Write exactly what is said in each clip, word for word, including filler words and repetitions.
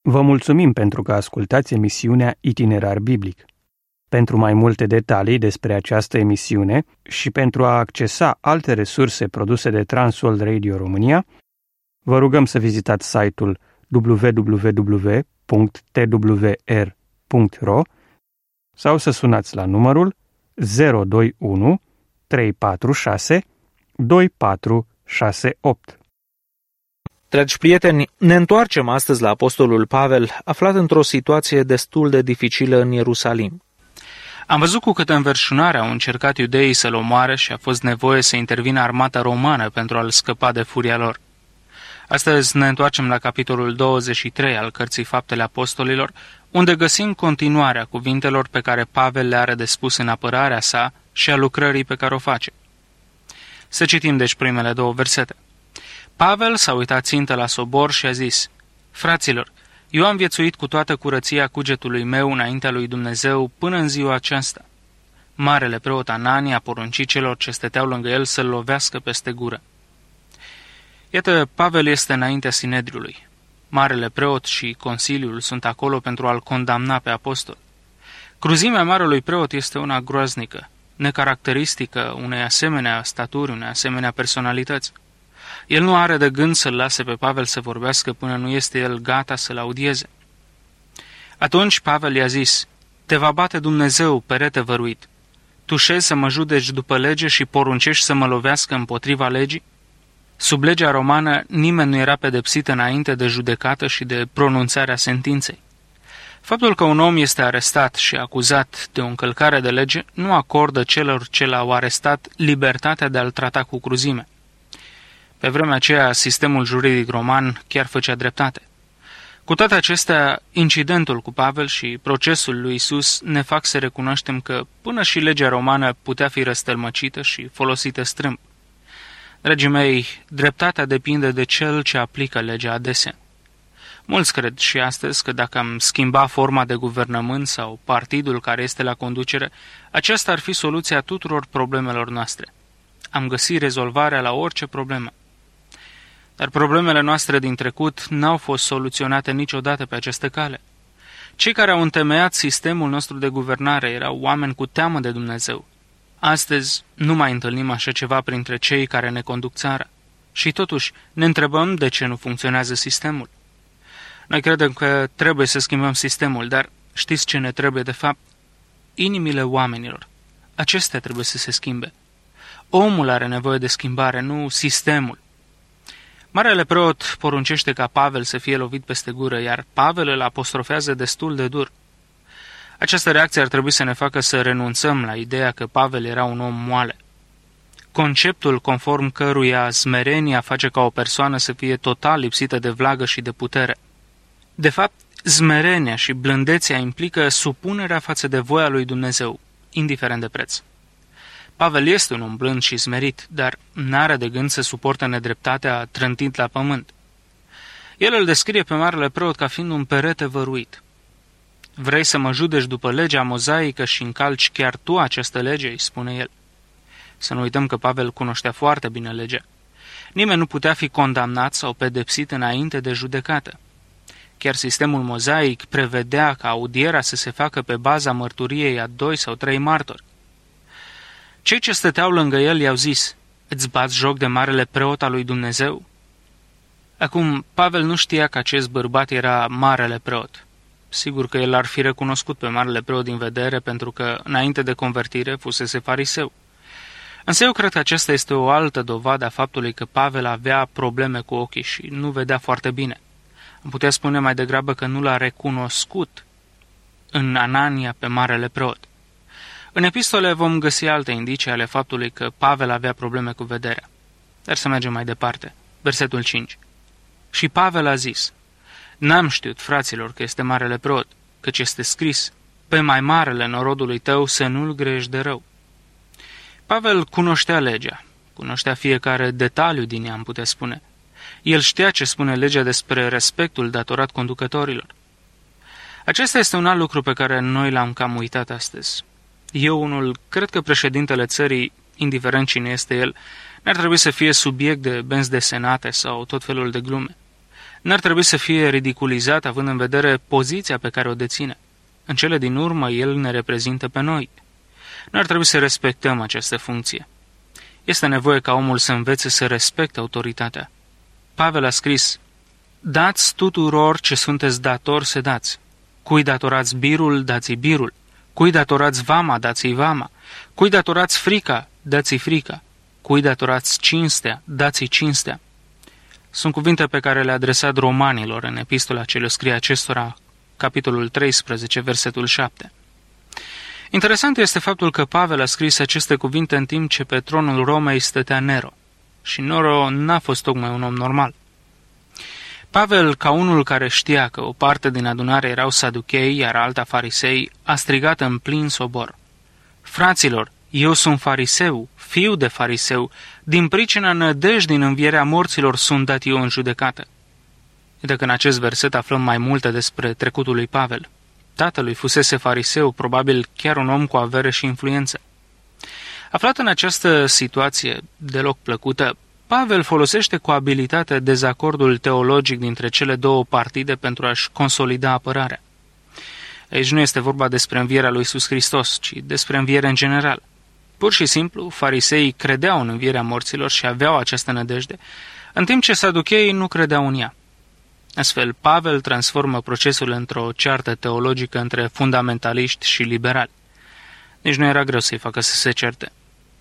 Vă mulțumim pentru că ascultați emisiunea Itinerar Biblic. Pentru mai multe detalii despre această emisiune și pentru a accesa alte resurse produse de Transworld Radio România, vă rugăm să vizitați site-ul w w w punct t w r punct r o sau să sunați la numărul zero doi unu trei patru șase doi patru șase opt. Dragi prieteni, ne întoarcem astăzi la apostolul Pavel, aflat într-o situație destul de dificilă în Ierusalim. Am văzut cu câtă înverșunare au încercat iudeii să-l omoare și a fost nevoie să intervină armata romană pentru a-l scăpa de furia lor. Astăzi ne întoarcem la capitolul douăzeci și trei al cărții Faptele Apostolilor, unde găsim continuarea cuvintelor pe care Pavel le are de spus în apărarea sa și a lucrării pe care o face. Să citim deci primele două versete. Pavel s-a uitat țintă la sobor și a zis: Fraților, eu am viețuit cu toată curăția cugetului meu înaintea lui Dumnezeu până în ziua aceasta. Marele preot Anania a poruncit celor ce stăteau lângă el să-l lovească peste gură. Iată, Pavel este înaintea Sinedriului. Marele preot și Consiliul sunt acolo pentru a-l condamna pe apostol. Cruzimea marelui preot este una groaznică, necaracteristică unei asemenea staturi, unei asemenea personalități. El nu are de gând să-l lase pe Pavel să vorbească până nu este el gata să-l audieze. Atunci Pavel i-a zis: Te va bate Dumnezeu, perete văruit. Tu șezi să mă judeci după lege și poruncești să mă lovească împotriva legii? Sub legea romană nimeni nu era pedepsit înainte de judecată și de pronunțarea sentinței. Faptul că un om este arestat și acuzat de o încălcare de lege nu acordă celor ce l-au arestat libertatea de a-l trata cu cruzime. Pe vremea aceea, sistemul juridic roman chiar făcea dreptate. Cu toate acestea, incidentul cu Pavel și procesul lui Isus ne fac să recunoaștem că până și legea romană putea fi răstălmăcită și folosită strâmb. Dragii mei, dreptatea depinde de cel ce aplică legea adesea. Mulți cred și astăzi că dacă am schimba forma de guvernământ sau partidul care este la conducere, aceasta ar fi soluția tuturor problemelor noastre. Am găsit rezolvarea la orice problemă. Dar problemele noastre din trecut n-au fost soluționate niciodată pe această cale. Cei care au întemeiat sistemul nostru de guvernare erau oameni cu teamă de Dumnezeu. Astăzi nu mai întâlnim așa ceva printre cei care ne conduc țara. Și totuși ne întrebăm de ce nu funcționează sistemul. Noi credem că trebuie să schimbăm sistemul, dar știți ce ne trebuie de fapt? Inimile oamenilor. Acestea trebuie să se schimbe. Omul are nevoie de schimbare, nu sistemul. Marele preot poruncește ca Pavel să fie lovit peste gură, iar Pavel îl apostrofează destul de dur. Această reacție ar trebui să ne facă să renunțăm la ideea că Pavel era un om moale. Conceptul conform căruia smerenia face ca o persoană să fie total lipsită de vlagă și de putere. De fapt, smerenia și blândețea implică supunerea față de voia lui Dumnezeu, indiferent de preț. Pavel este un om blând și smerit, dar n-are de gând să suporte nedreptatea trântit la pământ. El îl descrie pe marele preot ca fiind un perete văruit. Vrei să mă judeci după legea mozaică și încalci chiar tu această lege, îi spune el. Să nu uităm că Pavel cunoștea foarte bine legea. Nimeni nu putea fi condamnat sau pedepsit înainte de judecată. Chiar sistemul mozaic prevedea ca audierea să se facă pe baza mărturiei a doi sau trei martori. Cei ce stăteau lângă el i-au zis: Îți bați joc de marele preot al lui Dumnezeu? Acum, Pavel nu știa că acest bărbat era marele preot. Sigur că el ar fi recunoscut pe marele preot din vedere, pentru că, înainte de convertire, fusese fariseu. Însă eu cred că aceasta este o altă dovadă a faptului că Pavel avea probleme cu ochii și nu vedea foarte bine. Am putea spune mai degrabă că nu l-a recunoscut în Anania pe marele preot. În epistole vom găsi alte indicii ale faptului că Pavel avea probleme cu vederea. Dar să mergem mai departe. Versetul cinci. Și Pavel a zis: N-am știut, fraților, că este marele preot, căci este scris: Pe mai marele norodului tău să nu-l grești de rău. Pavel cunoștea legea, cunoștea fiecare detaliu din ea, am putea spune. El știa ce spune legea despre respectul datorat conducătorilor. Acesta este un alt lucru pe care noi l-am cam uitat astăzi. Eu unul cred că președintele țării, indiferent cine este el, n-ar trebui să fie subiect de benzi desenate sau tot felul de glume. n-ar trebui să fie ridiculizat având în vedere poziția pe care o deține. În cele din urmă, el ne reprezintă pe noi. N-ar trebui să respectăm această funcție. Este nevoie ca omul să învețe să respecte autoritatea. Pavel a scris: dați tuturor ce sunteți datori să dați. Cui datorați birul, dați-i birul. Cui datorați vama, dați-i vama. Cui datorați frica, dați-i frica. Cui datorați cinstea, dați-i cinstea. Sunt cuvinte pe care le-a adresat romanilor în epistola ce le scrie acestora, capitolul treisprezece, versetul șapte. Interesant este faptul că Pavel a scris aceste cuvinte în timp ce pe tronul Romei stătea Nero. Și Nero n-a fost tocmai un om normal. Pavel, ca unul care știa că o parte din adunare erau saduchei, iar alta farisei, a strigat în plin sobor: fraților, eu sunt fariseu, fiu de fariseu, din pricina nădejdii în învierea morților sunt dat eu în judecată. Iată că în acest verset aflăm mai multe despre trecutul lui Pavel. Tatălui fusese fariseu, probabil chiar un om cu avere și influență. Aflat în această situație deloc plăcută, Pavel folosește cu abilitate dezacordul teologic dintre cele două partide pentru a-și consolida apărarea. Aici nu este vorba despre învierea lui Iisus Hristos, ci despre înviere în general. Pur și simplu, fariseii credeau în învierea morților și aveau această nădejde, în timp ce saducheii nu credeau în ea. Astfel, Pavel transformă procesul într-o ceartă teologică între fundamentaliști și liberali. Nici nu era greu să-i facă să se certe.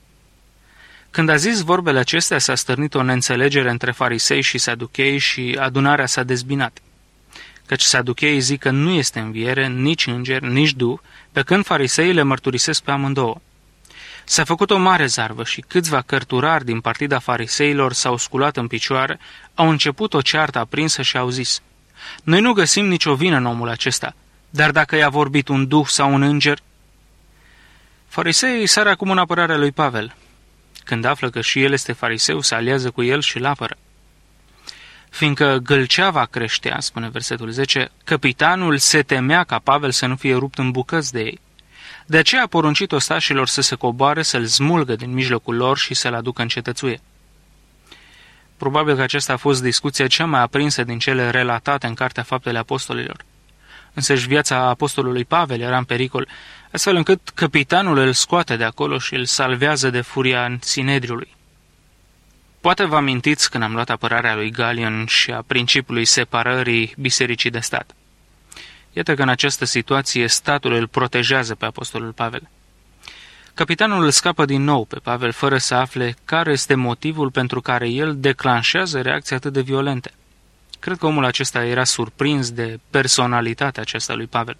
Când a zis vorbele acestea, s-a stârnit o neînțelegere între farisei și saduchei și adunarea s-a dezbinat. Căci saducheii zic că nu este înviere, nici înger, nici duh, pe când fariseii le mărturisesc pe amândouă. S-a făcut o mare zarvă și câțiva cărturari din partida fariseilor s-au sculat în picioare, au început o ceartă aprinsă și au zis: noi nu găsim nicio vină în omul acesta, dar dacă i-a vorbit un duh sau un înger... Fariseii sar acum în apărarea lui Pavel. Când află că și el este fariseu, se aliază cu el și îl apără. Fiindcă gâlceava creștea, spune versetul zece, căpitanul se temea ca Pavel să nu fie rupt în bucăți de ei. De aceea a poruncit ostașilor să se coboare, să-l smulgă din mijlocul lor și să-l aducă în cetățuie. Probabil că aceasta a fost discuția cea mai aprinsă din cele relatate în Cartea Faptele Apostolilor. Însăși viața apostolului Pavel era în pericol, astfel încât căpitanul îl scoate de acolo și îl salvează de furia Sinedriului. Poate vă amintiți când am luat apărarea lui Galion și a principiului separării bisericii de stat. Iată că în această situație statul îl protejează pe apostolul Pavel. Capitanul îl scapă din nou pe Pavel fără să afle care este motivul pentru care el declanșează reacții atât de violente. Cred că omul acesta era surprins de personalitatea aceasta lui Pavel.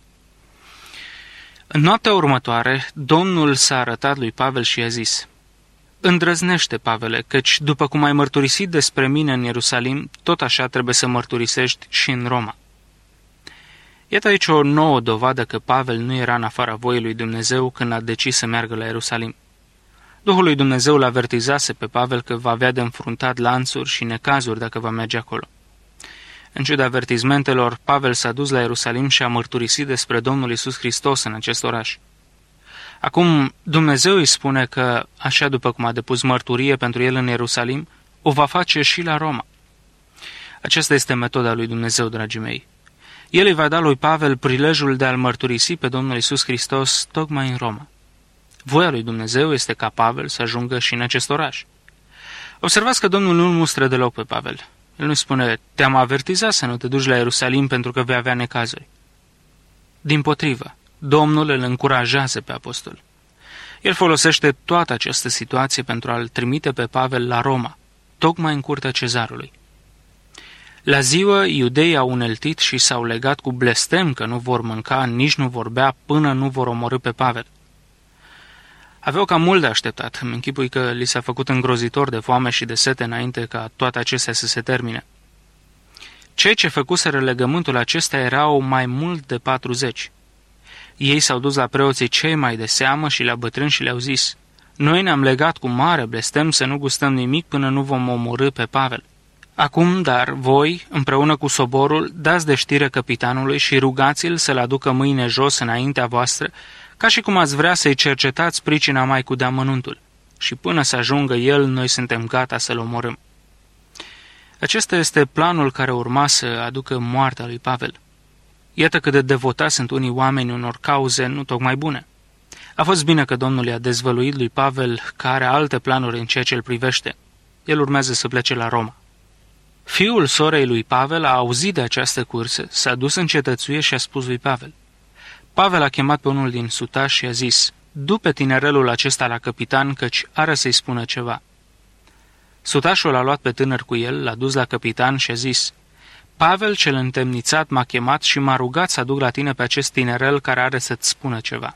În noaptea următoare, Domnul s-a arătat lui Pavel și i-a zis: îndrăznește, Pavele, căci după cum ai mărturisit despre mine în Ierusalim, tot așa trebuie să mărturisești și în Roma. Iată aici o nouă dovadă că Pavel nu era în afara voii lui Dumnezeu când a decis să meargă la Ierusalim. Duhul lui Dumnezeu l-a avertizase pe Pavel că va avea de înfruntat lanțuri și necazuri dacă va merge acolo. În ciuda avertizmentelor, Pavel s-a dus la Ierusalim și a mărturisit despre Domnul Iisus Hristos în acest oraș. Acum, Dumnezeu îi spune că, așa după cum a depus mărturie pentru el în Ierusalim, o va face și la Roma. Aceasta este metoda lui Dumnezeu, dragii mei. El îi va da lui Pavel prilejul de a-L mărturisi pe Domnul Iisus Hristos tocmai în Roma. Voia lui Dumnezeu este ca Pavel să ajungă și în acest oraș. Observați că Domnul nu-l mustră deloc pe Pavel. El nu spune: te-am avertizat să nu te duci la Ierusalim pentru că vei avea necazuri. Dimpotrivă, Domnul îl încurajează pe apostol. El folosește toată această situație pentru a-l trimite pe Pavel la Roma, tocmai în curtea cezarului. La ziua, iudeii au uneltit și s-au legat cu blestem că nu vor mânca, nici nu vor bea, până nu vor omorî pe Pavel. Aveau cam mult de așteptat. Îmi închipui că li s-a făcut îngrozitor de foame și de sete înainte ca toate acestea să se termine. Cei ce făcuseră legământul acesta erau mai mult de patruzeci. Ei s-au dus la preoții cei mai de seamă și la bătrâni și le-au zis: noi ne-am legat cu mare blestem să nu gustăm nimic până nu vom omorî pe Pavel. Acum, dar, voi, împreună cu soborul, dați de știre căpitanului și rugați-l să-l aducă mâine jos înaintea voastră, ca și cum ați vrea să-i cercetați pricina mai cu deamănuntul. Și până să ajungă el, noi suntem gata să-l omorâm. Acesta este planul care urma să aducă moartea lui Pavel. Iată cât de devotați sunt unii oameni unor cauze nu tocmai bune. A fost bine că Domnul i-a dezvăluit lui Pavel că are alte planuri în ceea ce îl privește. El urmează să plece la Roma. Fiul sorei lui Pavel a auzit de această cursă, s-a dus în cetățuie și a spus lui Pavel. Pavel a chemat pe unul din sutași și a zis, du pe tinerelul acesta la capitan, căci are să-i spună ceva. Sutașul a luat pe tânăr cu el, l-a dus la capitan și a zis, Pavel cel întemnițat m-a chemat și m-a rugat să aduc la tine pe acest tinerel care are să-ți spună ceva.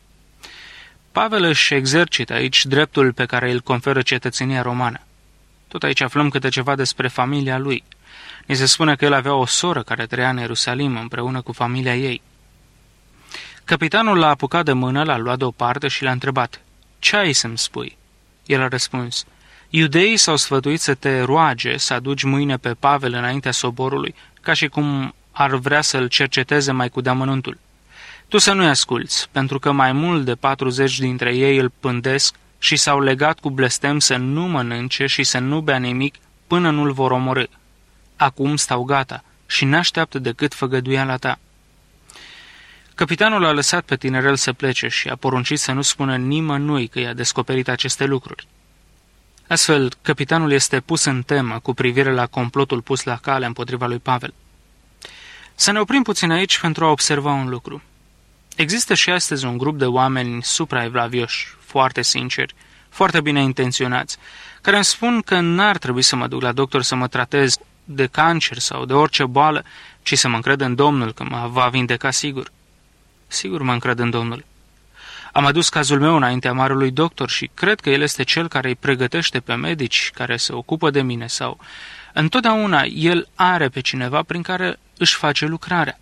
Pavel își exercită aici dreptul pe care îl conferă cetățenia romană. Tot aici aflăm câte ceva despre familia lui. Ni se spune că el avea o soră care trăia în Ierusalim împreună cu familia ei. Capitanul l-a apucat de mână, l-a luat deoparte și l-a întrebat, ce ai să-mi spui? El a răspuns, iudeii s-au sfătuit să te roage să aduci mâine pe Pavel înaintea soborului, ca și cum ar vrea să-l cerceteze mai cu deamănuntul. Tu să nu-i asculți, pentru că mai mult de patruzeci dintre ei îl pândesc și s-au legat cu blestem să nu mănânce și să nu bea nimic până nu-l vor omorî. Acum stau gata și n-așteaptă decât făgăduiala ta. Capitanul a lăsat pe tinerel să plece și a poruncit să nu spună nimănui că i-a descoperit aceste lucruri. Astfel, capitanul este pus în temă cu privire la complotul pus la cale împotriva lui Pavel. Să ne oprim puțin aici pentru a observa un lucru. Există și astăzi un grup de oameni supraevlavioși, foarte sinceri, foarte bine intenționați, care îmi spun că n-ar trebui să mă duc la doctor să mă tratez de cancer sau de orice boală, ci să mă încred în Domnul că mă va vindeca sigur. Sigur mă încred în Domnul. Am adus cazul meu înaintea marelui doctor și cred că el este cel care îi pregătește pe medici care se ocupă de mine sau întotdeauna el are pe cineva prin care își face lucrarea.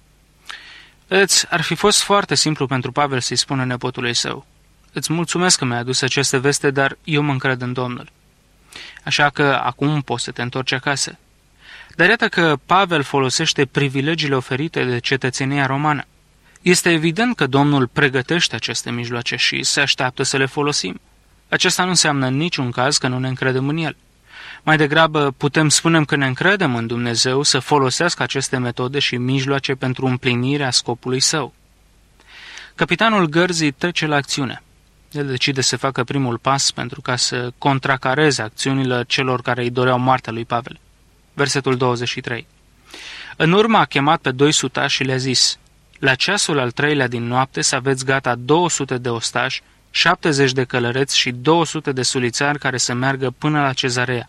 Vedeți, ar fi fost foarte simplu pentru Pavel să-i spună nepotului său, îți mulțumesc că mi-ai adus aceste veste, dar eu mă încred în Domnul. Așa că acum poți să te întorci acasă. Dar iată că Pavel folosește privilegiile oferite de cetățenia romană. Este evident că Domnul pregătește aceste mijloace și se așteaptă să le folosim. Acesta nu înseamnă în niciun caz că nu ne încredem în El. Mai degrabă putem spune că ne încredem în Dumnezeu să folosească aceste metode și mijloace pentru împlinirea scopului său. Capitanul gărzii trece la acțiune. El decide să facă primul pas pentru ca să contracareze acțiunile celor care îi doreau moartea lui Pavel. Versetul douăzeci și trei. În urmă a chemat pe doi sutași și le-a zis, la ceasul al treilea din noapte să aveți gata două sute de ostași, șaptezeci de călăreți și două sute de sulițari care să meargă până la Cezarea.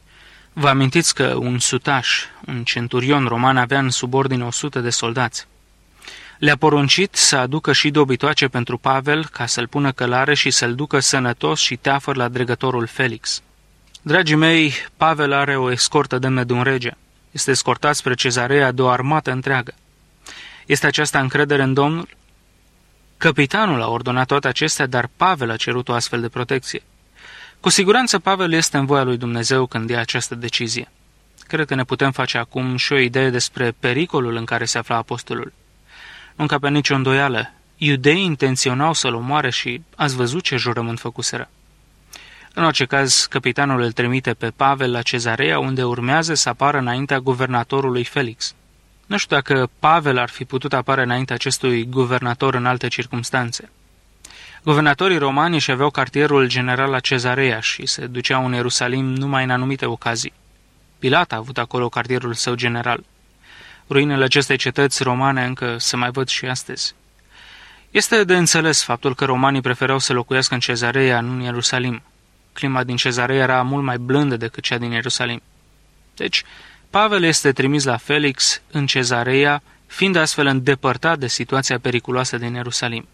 Vă amintiți că un sutaș, un centurion roman, avea în subordine o sută de soldați. Le-a poruncit să aducă și dobitoace pentru Pavel ca să-l pună călare și să-l ducă sănătos și teafăr la dregătorul Felix. Dragii mei, Pavel are o escortă demnă de un rege. Este escortat spre Cezarea de o armată întreagă. Este aceasta încredere în Domnul? Capitanul a ordonat toate acestea, dar Pavel a cerut o astfel de protecție. Cu siguranță Pavel este în voia lui Dumnezeu când ia această decizie. Cred că ne putem face acum și o idee despre pericolul în care se afla apostolul. Nu încape nicio îndoială, iudeii intenționau să-l omoare și ați văzut ce jurământ făcuseră. În orice caz, capitanul îl trimite pe Pavel la Cezarea, unde urmează să apară înaintea guvernatorului Felix. Nu știu dacă Pavel ar fi putut apare înaintea acestui guvernator în alte circumstanțe. Guvernatorii romani își aveau cartierul general la Cezarea și se duceau în Ierusalim numai în anumite ocazii. Pilat a avut acolo cartierul său general. Ruinele acestei cetăți romane încă se mai văd și astăzi. Este de înțeles faptul că romanii preferau să locuiască în Cezarea, nu în Ierusalim. Clima din Cezarea era mult mai blândă decât cea din Ierusalim. Deci, Pavel este trimis la Felix în Cezarea, fiind astfel îndepărtat de situația periculoasă din Ierusalim.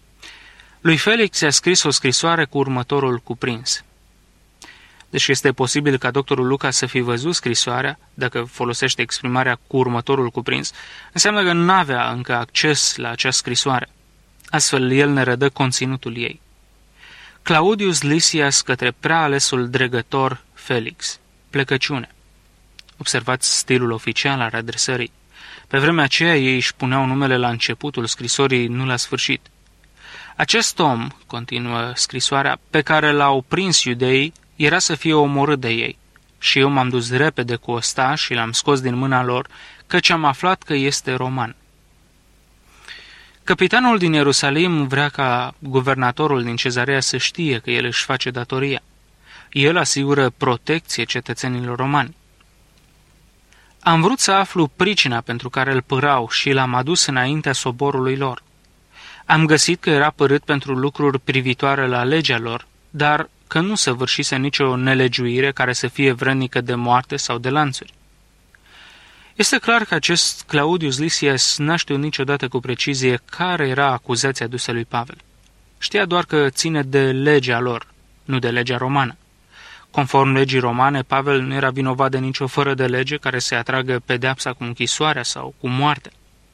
Lui Felix i-a scris o scrisoare cu următorul cuprins. Deși este posibil ca doctorul Luca să fi văzut scrisoarea, dacă folosește exprimarea cu următorul cuprins, înseamnă că nu avea încă acces la acea scrisoare. Astfel, el ne redă conținutul ei. Claudius Lysias către prea alesul dregător Felix. Plecăciune. Observați stilul oficial al adresării. Pe vremea aceea ei își puneau numele la începutul scrisorii, nu la sfârșit. Acest om, continuă scrisoarea, pe care l-au prins iudeii, era să fie omorât de ei și eu m-am dus repede cu ostaș și l-am scos din mâna lor, căci am aflat că este roman. Capitanul din Ierusalim vrea ca guvernatorul din Cezarea să știe că el își face datoria. El asigură protecție cetățenilor romani. Am vrut să aflu pricina pentru care îl părau și l-am adus înaintea soborului lor. Am găsit că era părât pentru lucruri privitoare la legea lor, dar că nu săvârșise nicio nelegiuire care să fie vrednică de moarte sau de lanțuri. Este clar că acest Claudius Lysias n-a știut niciodată cu precizie care era acuzația adusă lui Pavel. Știa doar că ține de legea lor, nu de legea romană. Conform legii romane, Pavel nu era vinovat de nicio fără de lege care să atragă pedeapsa cu închisoarea sau cu moarte.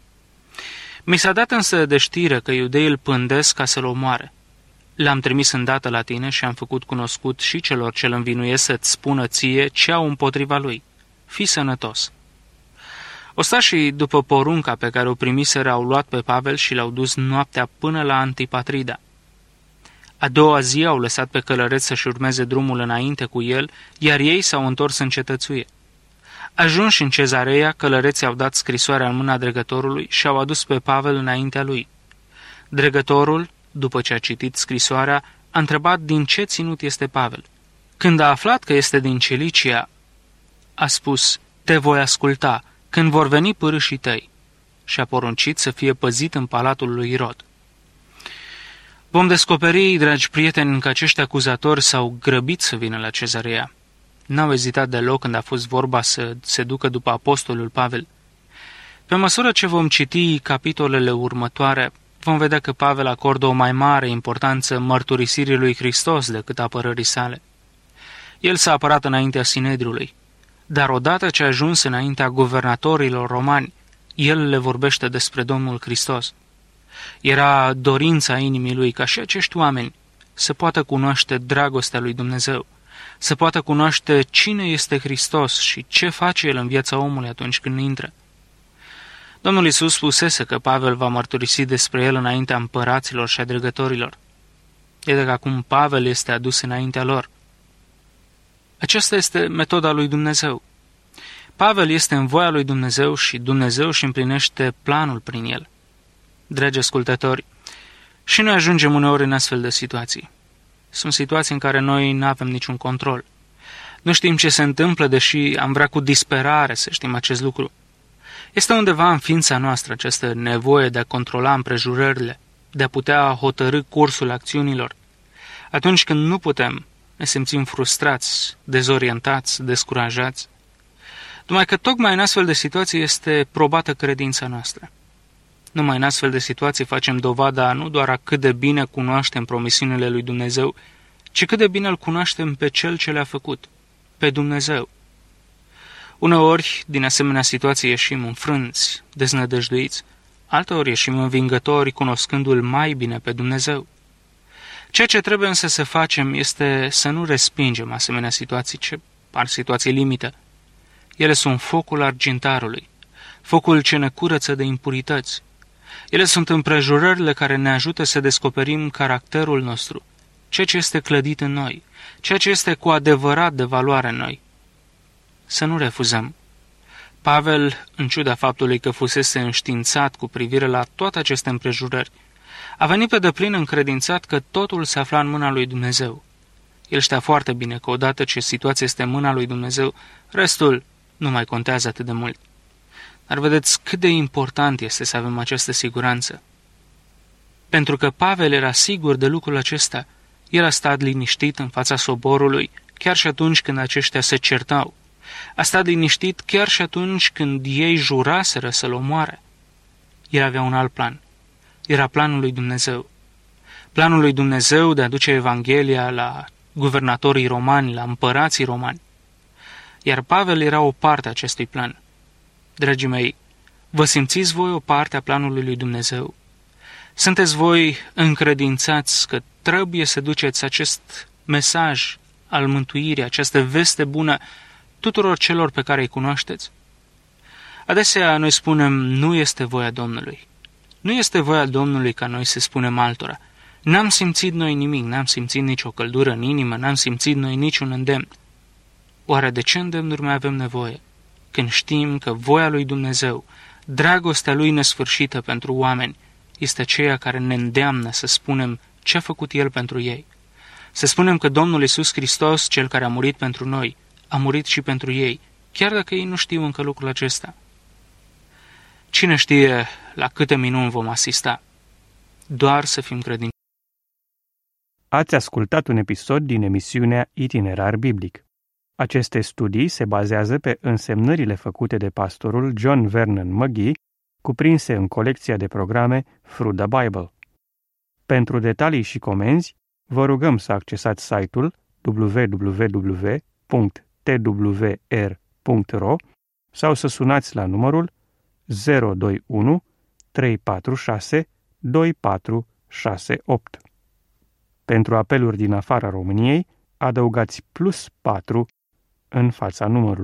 Mi s-a dat însă de știre că iudeii îl pândesc ca să-l omoare. L-am trimis îndată la tine și am făcut cunoscut și celor ce îl învinuiesc să-ți spună ție ce au împotriva lui. Fii sănătos. Ostașii, după porunca pe care o primiseră, au luat pe Pavel și l-au dus noaptea până la Antipatrida. A doua zi au lăsat pe călăreți să-și urmeze drumul înainte cu el, iar ei s-au întors în cetățuie. Ajunși în Cezarea, călăreții au dat scrisoarea în mâna dregătorului și au adus pe Pavel înaintea lui. Dregătorul, după ce a citit scrisoarea, a întrebat din ce ținut este Pavel. Când a aflat că este din Cilicia, a spus: te voi asculta când vor veni pârâșii tăi, și a poruncit să fie păzit în palatul lui Irod. Vom descoperi, dragi prieteni, că acești acuzatori s-au grăbit să vină la Cezarea. N-au ezitat deloc când a fost vorba să se ducă după apostolul Pavel. Pe măsură ce vom citi capitolele următoare, vom vedea că Pavel acordă o mai mare importanță mărturisirii lui Hristos decât apărării sale. El s-a apărat înaintea Sinedriului, dar odată ce a ajuns înaintea guvernatorilor romani, el le vorbește despre Domnul Hristos. Era dorința inimii lui ca și acești oameni să poată cunoaște dragostea lui Dumnezeu, să poată cunoaște cine este Hristos și ce face El în viața omului atunci când intră. Domnul Iisus spusese că Pavel va mărturisi despre El înaintea împăraților și a dregătorilor. Iată că acum Pavel este adus înaintea lor. Aceasta este metoda lui Dumnezeu. Pavel este în voia lui Dumnezeu și Dumnezeu își împlinește planul prin el. Dragi ascultători, și noi ajungem uneori în astfel de situații. Sunt situații în care noi nu avem niciun control. Nu știm ce se întâmplă, deși am vrea cu disperare să știm acest lucru. Este undeva în ființa noastră această nevoie de a controla împrejurările, de a putea hotărî cursul acțiunilor. Atunci când nu putem, ne simțim frustrați, dezorientați, descurajați. Numai că tocmai în astfel de situații este probată credința noastră. Numai în astfel de situații facem dovada nu doar a cât de bine cunoaștem promisiunile lui Dumnezeu, ci cât de bine îl cunoaștem pe Cel ce le-a făcut, pe Dumnezeu. Uneori, din asemenea situații ieșim înfrânți, deznădăjduiți, alteori ieșim învingători, cunoscându-L mai bine pe Dumnezeu. Ceea ce trebuie însă să facem este să nu respingem asemenea situații, ce par situații limită. Ele sunt focul argintarului, focul ce ne curăță de impurități. Ele sunt împrejurările care ne ajută să descoperim caracterul nostru, ceea ce este clădit în noi, ceea ce este cu adevărat de valoare în noi. Să nu refuzăm. Pavel, în ciuda faptului că fusese înștiințat cu privire la toate aceste împrejurări, a venit pe deplin încredințat că totul se afla în mâna lui Dumnezeu. El știa foarte bine că odată ce situația este în mâna lui Dumnezeu, restul nu mai contează atât de mult. Dar vedeți cât de important este să avem această siguranță. Pentru că Pavel era sigur de lucrul acesta, el a stat liniștit în fața soborului, chiar și atunci când aceștia se certau. A stat liniștit chiar și atunci când ei juraseră să-l omoare. El avea un alt plan. Era planul lui Dumnezeu. Planul lui Dumnezeu de a duce Evanghelia la guvernatorii romani, la împărații romani. Iar Pavel era o parte a acestui plan. Dragii mei, vă simțiți voi o parte a planului lui Dumnezeu? Sunteți voi încredințați că trebuie să duceți acest mesaj al mântuirii, această veste bună tuturor celor pe care îi cunoașteți? Adesea noi spunem, nu este voia Domnului. Nu este voia Domnului ca noi să spunem altora. N-am simțit noi nimic, n-am simțit nicio căldură în inimă, n-am simțit noi niciun îndemn. Oare de ce îndemnuri mai avem nevoie? Când știm că voia lui Dumnezeu, dragostea lui nesfârșită pentru oameni, este aceea care ne îndeamnă să spunem ce a făcut El pentru ei. Să spunem că Domnul Iisus Hristos, Cel care a murit pentru noi, a murit și pentru ei, chiar dacă ei nu știu încă lucrul acesta. Cine știe la câte minuni vom asista? Doar să fim credincioși. Ați ascultat un episod din emisiunea Itinerar Biblic. Aceste studii se bazează pe însemnările făcute de pastorul John Vernon McGee, cuprinse în colecția de programe Through the Bible. Pentru detalii și comenzi, vă rugăm să accesați site-ul w w w punct t w r punct r o sau să sunați la numărul zero doi unu trei patru șase doi patru șase opt. Pentru apeluri din afara României, adăugați plus patru în fața numărului.